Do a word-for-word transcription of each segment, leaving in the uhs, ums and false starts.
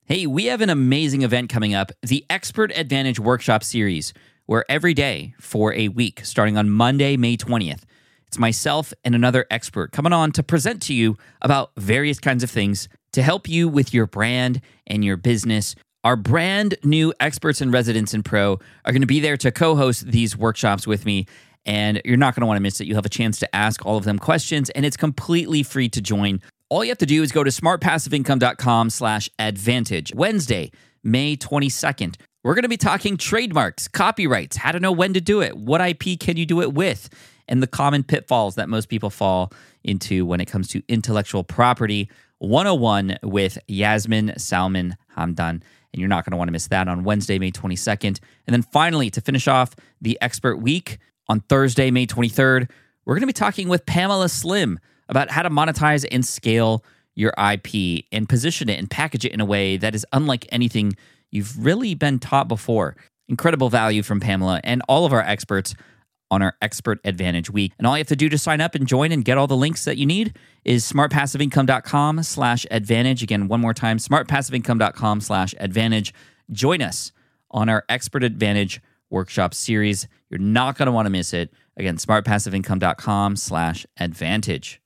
Hey, we have an amazing event coming up, the Expert Advantage Workshop Series, where every day for a week, starting on Monday, May twentieth, it's myself and another expert coming on to present to you about various kinds of things to help you with your brand and your business. Our brand new experts and residents in Pro are going to be there to co-host these workshops with me, and you're not going to want to miss it. You'll have a chance to ask all of them questions, and it's completely free to join. All you have to do is go to smartpassiveincome.com slash advantage. Wednesday, May twenty-second. We're going to be talking trademarks, copyrights, how to know when to do it, what I P can you do it with, and the common pitfalls that most people fall into when it comes to intellectual property one oh one with Yasmin Salman Hamdan. And you're not going to want to miss that on Wednesday, May twenty-second. And then finally, to finish off the Expert Week, on Thursday, May twenty-third, we're going to be talking with Pamela Slim about how to monetize and scale your I P and position it and package it in a way that is unlike anything you've really been taught before. Incredible value from Pamela and all of our experts on our Expert Advantage Week. And all you have to do to sign up and join and get all the links that you need is smartpassiveincome.com slash advantage. Again, one more time, smartpassiveincome.com slash advantage. Join us on our Expert Advantage Workshop Series. You're not going to want to miss it. Again, smartpassiveincome.com slash advantage.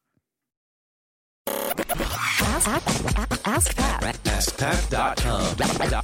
Ask, ask, ask Pat. ask pat dot com.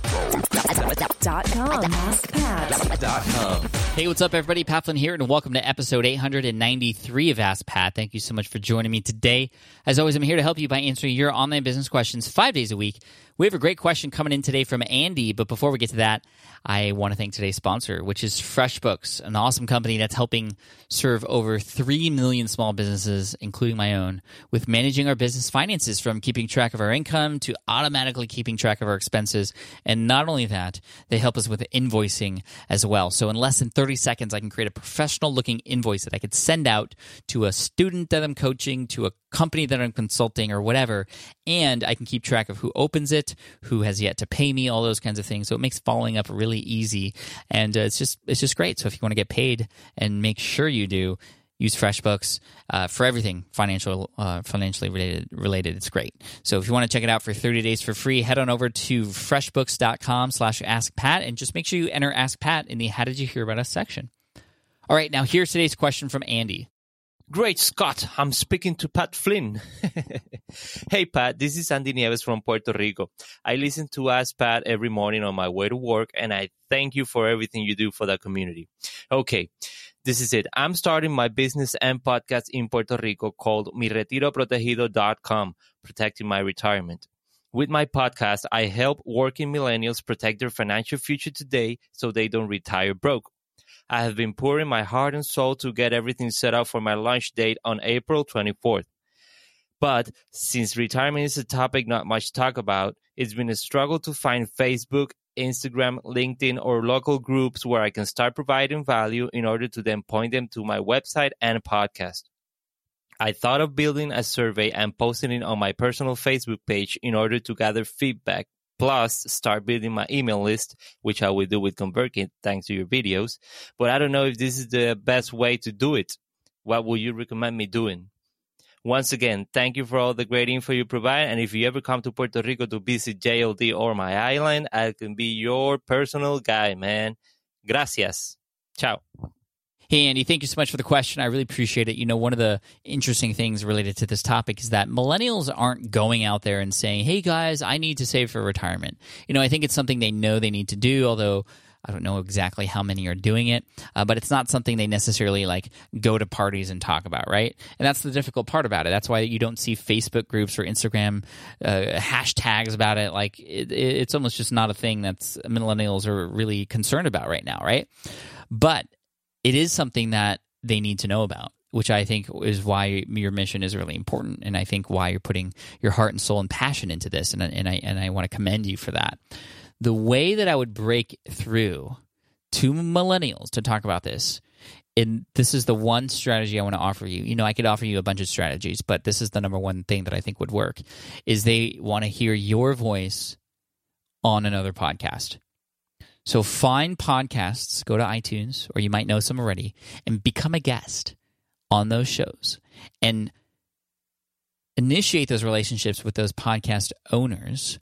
Dot com. Ask Pat. Dot com. Hey, what's up, everybody? Pat Flynn here, and welcome to episode eight hundred ninety-three of Ask Pat. Thank you so much for joining me today. As always, I'm here to help you by answering your online business questions five days a week. We have a great question coming in today from Andy, but before we get to that, I want to thank today's sponsor, which is FreshBooks, an awesome company that's helping serve over three million small businesses, including my own, with managing our business finances, from keeping track of our income to automatically keeping track of our expenses. And not only that, they help us with invoicing as well. So in less than thirty seconds, I can create a professional-looking invoice that I could send out to a student that I'm coaching, to a company that I'm consulting, or whatever, and I can keep track of who opens it, who has yet to pay me, all those kinds of things. So it makes following up really easy, and uh, it's just it's just great. So if you want to get paid, and make sure you do, use FreshBooks uh, for everything financial, uh, financially related. Related, it's great. So if you want to check it out for thirty days for free, head on over to freshbooks.com slash askpat, and just make sure you enter Ask Pat in the How Did You Hear About Us section. All right, now here's today's question from Andy. Great Scott, I'm speaking to Pat Flynn. Hey Pat, this is Andy Nieves from Puerto Rico. I listen to Ask Pat every morning on my way to work, and I thank you for everything you do for the community. Okay, this is it. I'm starting my business and podcast in Puerto Rico called mi retiro protegido dot com, protecting my retirement. With my podcast, I help working millennials protect their financial future today so they don't retire broke. I have been pouring my heart and soul to get everything set up for my launch date on April twenty-fourth. But since retirement is a topic not much talk about, it's been a struggle to find Facebook, Instagram, LinkedIn, or local groups where I can start providing value in order to then point them to my website and podcast. I thought of building a survey and posting it on my personal Facebook page in order to gather feedback, plus start building my email list, which I will do with ConvertKit thanks to your videos. But I don't know if this is the best way to do it. What would you recommend me doing? Once again, thank you for all the great info you provide. And if you ever come to Puerto Rico to visit J L D or my island, I can be your personal guy, man. Gracias. Ciao. Hey, Andy, thank you so much for the question. I really appreciate it. You know, one of the interesting things related to this topic is that millennials aren't going out there and saying, hey, guys, I need to save for retirement. You know, I think it's something they know they need to do, although I don't know exactly how many are doing it, uh, but it's not something they necessarily like go to parties and talk about, right? And that's the difficult part about it. That's why you don't see Facebook groups or Instagram uh, hashtags about it. Like it, it's almost just not a thing that's millennials are really concerned about right now, right? But it is something that they need to know about, which I think is why your mission is really important, and I think why you're putting your heart and soul and passion into this, and, and I and I want to commend you for that. The way that I would break through to millennials to talk about this, and this is the one strategy I want to offer you. You know, I could offer you a bunch of strategies, but this is the number one thing that I think would work, is they want to hear your voice on another podcast. So find podcasts, go to iTunes, or you might know some already, and become a guest on those shows and initiate those relationships with those podcast owners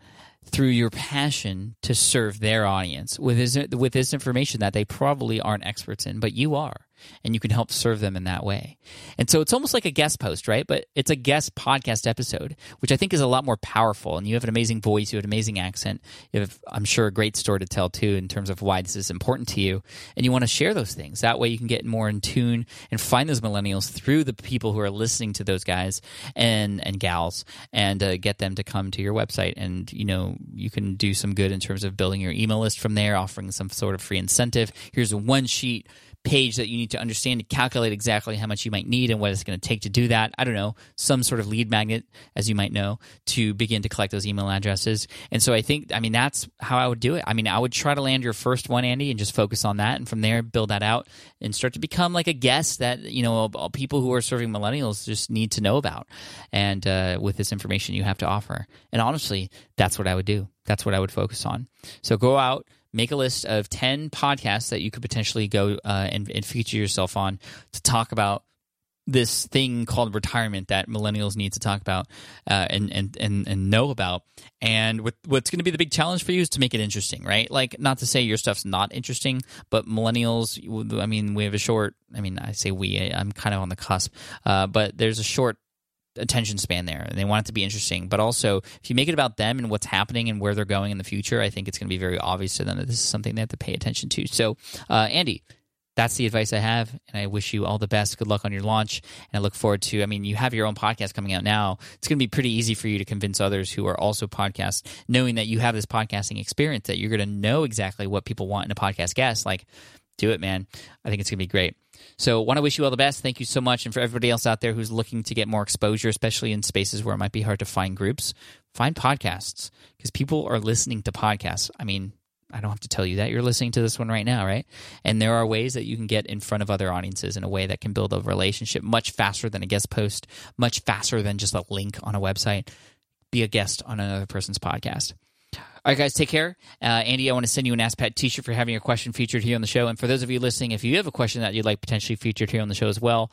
through your passion to serve their audience with this, with this information that they probably aren't experts in, but you are, and you can help serve them in that way. And so it's almost like a guest post, right? But it's a guest podcast episode, which I think is a lot more powerful. And you have an amazing voice, you have an amazing accent, you have, I'm sure, a great story to tell too in terms of why this is important to you, and you want to share those things. That way you can get more in tune and find those millennials through the people who are listening to those guys and and gals, and uh, get them to come to your website. And you know, you can do some good in terms of building your email list from there, offering some sort of free incentive. Here's a one sheet page that you need to understand to calculate exactly how much you might need and what it's going to take to do that. I don't know, some sort of lead magnet, as you might know, to begin to collect those email addresses. And so I think, I mean, that's how I would do it. I mean, I would try to land your first one, Andy, and just focus on that. And from there, build that out and start to become like a guest that, you know, people who are serving millennials just need to know about. And uh, with this information you have to offer. And honestly, that's what I would do. That's what I would focus on. So go out, make a list of ten podcasts that you could potentially go uh, and, and feature yourself on to talk about this thing called retirement that millennials need to talk about uh, and, and and and know about. And what, what's going to be the big challenge for you is to make it interesting, right? Like, not to say your stuff's not interesting, but millennials, I mean, we have a short, I mean, I say we, I'm kind of on the cusp, uh, but there's a short attention span there, and they want it to be interesting. But also, if you make it about them and what's happening and where they're going in the future, I think it's going to be very obvious to them that this is something they have to pay attention to. So, uh, Andy, that's the advice I have, and I wish you all the best. Good luck on your launch, and I look forward to, I mean, you have your own podcast coming out now. It's going to be pretty easy for you to convince others who are also podcasts, knowing that you have this podcasting experience, that you're going to know exactly what people want in a podcast guest. Like, do it, man. I think it's going to be great. So want to wish you all the best. Thank you so much. And for everybody else out there who's looking to get more exposure, especially in spaces where it might be hard to find groups, find podcasts, because people are listening to podcasts. I mean, I don't have to tell you that. You're listening to this one right now, right? And there are ways that you can get in front of other audiences in a way that can build a relationship much faster than a guest post, much faster than just a link on a website. Be a guest on another person's podcast. All right, guys, take care. Uh, Andy, I want to send you an Ask Pat t-shirt for having your question featured here on the show. And for those of you listening, if you have a question that you'd like potentially featured here on the show as well,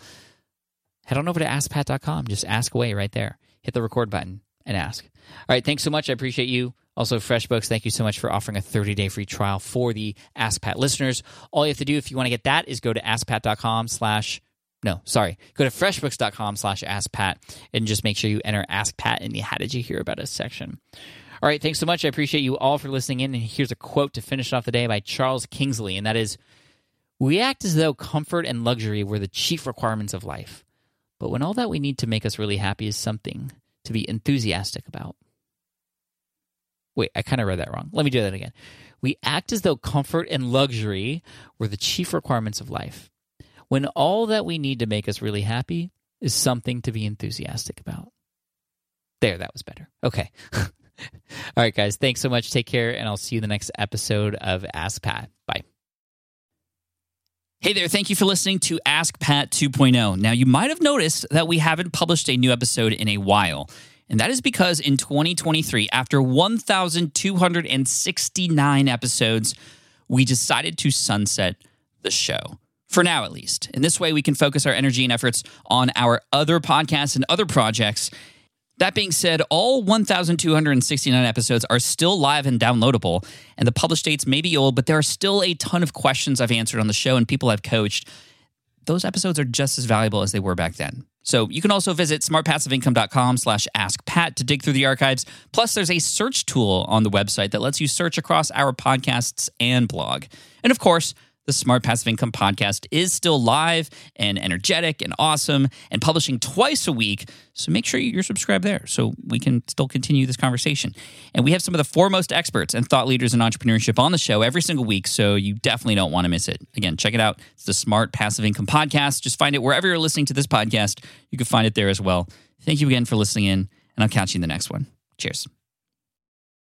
head on over to ask pat dot com. Just ask away right there. Hit the record button and ask. All right, thanks so much. I appreciate you. Also, FreshBooks, thank you so much for offering a thirty-day free trial for the Ask Pat listeners. All you have to do if you want to get that is go to ask pat dot com slash No, sorry. Go to freshbooks dot com slash ask pat and just make sure you enter Ask Pat in the How Did You Hear About Us section. All right, thanks so much. I appreciate you all for listening in. And here's a quote to finish off the day by Charles Kingsley, and that is, "We act as though comfort and luxury were the chief requirements of life. But when all that we need to make us really happy is something to be enthusiastic about." Wait, I kind of read that wrong. Let me do that again. "We act as though comfort and luxury were the chief requirements of life. When all that we need to make us really happy is something to be enthusiastic about." There, that was better. Okay. All right, guys. Thanks so much. Take care, and I'll see you in the next episode of Ask Pat. Bye. Hey there, thank you for listening to Ask Pat two point oh. Now, you might have noticed that we haven't published a new episode in a while, and that is because in twenty twenty-three, after one thousand two hundred sixty-nine episodes, we decided to sunset the show. For now, at least. In this way, we can focus our energy and efforts on our other podcasts and other projects. That being said, all one thousand two hundred sixty-nine episodes are still live and downloadable, and the published dates may be old, but there are still a ton of questions I've answered on the show and people I've coached. Those episodes are just as valuable as they were back then. So you can also visit smart passive income dot com slash ask pat to dig through the archives. Plus, there's a search tool on the website that lets you search across our podcasts and blog. And of course, the Smart Passive Income podcast is still live and energetic and awesome and publishing twice a week. So make sure you're subscribed there so we can still continue this conversation. And we have some of the foremost experts and thought leaders in entrepreneurship on the show every single week, so you definitely don't want to miss it. Again, check it out. It's the Smart Passive Income podcast. Just find it wherever you're listening to this podcast. You can find it there as well. Thank you again for listening in, and I'll catch you in the next one. Cheers.